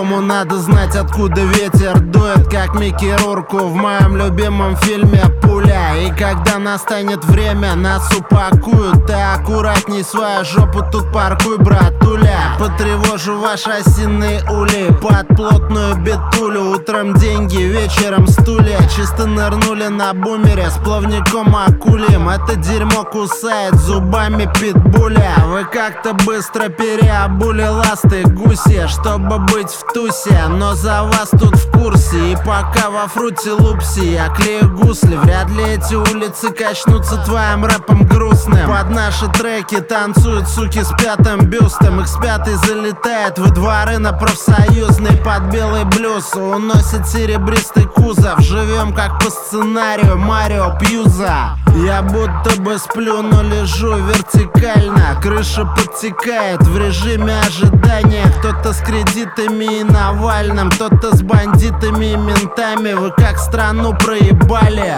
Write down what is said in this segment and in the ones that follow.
По-любому надо знать, откуда ветер дует, как Микки Рурку в моем любимом фильме «Пуля». И когда настанет время, нас упакуют. Ты аккуратней свою жопу тут паркуй, братуля. Потревожу ваши осиные ули под плотную битулю. Утром деньги, вечером стулья. Чисто нырнули на бумере с плавником акулим. Это дерьмо кусает зубами питбуля. Вы как-то быстро переобули ласты гуси, чтобы быть в тусе, но за вас тут в курсе. И пока во фруте лупси я клею гусли, вряд ли эти улицы качнутся твоим рэпом грустным. Под наши треки танцуют суки с пятым бюстом. X5 залетает во дворы на профсоюзный под белый блюз. Уносит серебристый кузов. Живем как по сценарию Марио Пьюза. Я будто бы сплю, но лежу вертикально. Крыша подтекает в режиме ожидания. Кто-то с кредитами и Навальным, кто-то с бандитами и ментами. Вы как страну проебали?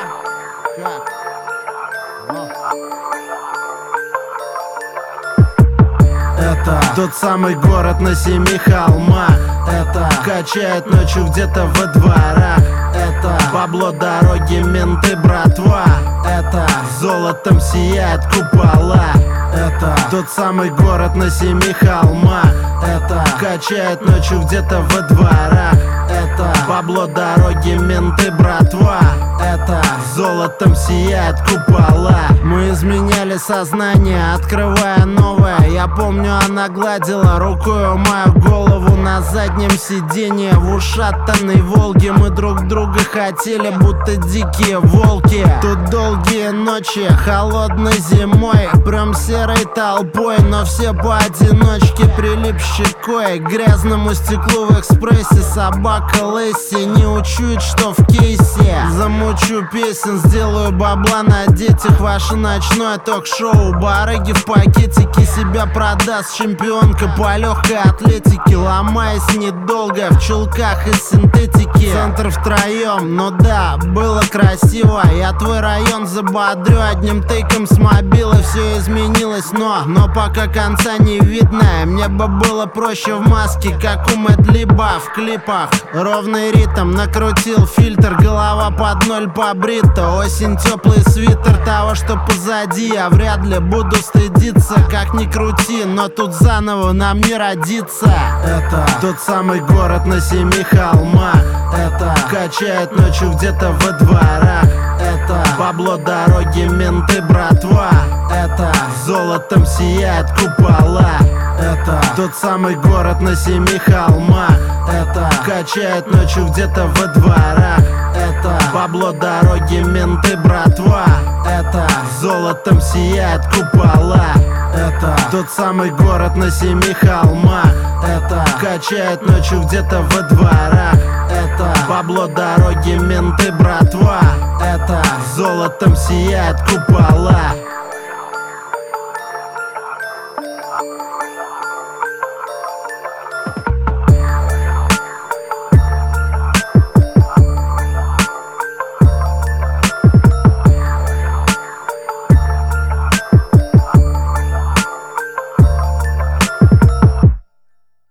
Это тот самый город на 7 холмах. Это качает ночью где-то во дворах. Это бабло, дороги, менты, братва. Это золотом сияет купола. Это тот самый город на 7 холмах. Это качает ночью где-то во дворах. Это бабло, дороги, менты, братва. Это золотом сияет купола. Мы изменяли сознание, открывая новое. Я помню, она гладила рукой мою голову на заднем сиденье в ушатанной Волге. Мы друг друга хотели, будто дикие волки. Тут долгие ночи, холодной зимой, прям серой толпой, но все поодиночке, прилип щекой к грязному стеклу в экспрессе. Собака Лесси не учует, что в кейсе. Замучу песен, сделаю бабла на детях. Ваше ночное ток-шоу, барыги в пакетике. Себя продаст чемпионка по легкой атлетике, ломаясь недолго в чулках из синтетики. Центр втроем, ну да, было красиво. Я твой район забодрю одним тейком с мобила. Все изменилось, но пока конца не видно. Мне бы было проще в маске, как у Мэдлиба в клипах. Ровный ритм, накрутил фильтр, голова под ноль побрита. Осень, теплый свитер того, что позади. Я вряд ли буду стыдиться, как ни крути, но тут заново нам не родиться. Это тот самый город на 7 холмах. Это качает ночью где-то во дворах. Это бабло, дороги, менты, братва. Это золотом сияет купола. Это тот самый город на 7 холмах. Это качает ночью где-то во дворах. Это бабло, дороги, менты, братва. Это золотом сияет купола. Это тот самый город на 7 холмах. Это качает ночью где-то во дворах. Это бабло, дороги, менты, братва. Это золотом сияет купола.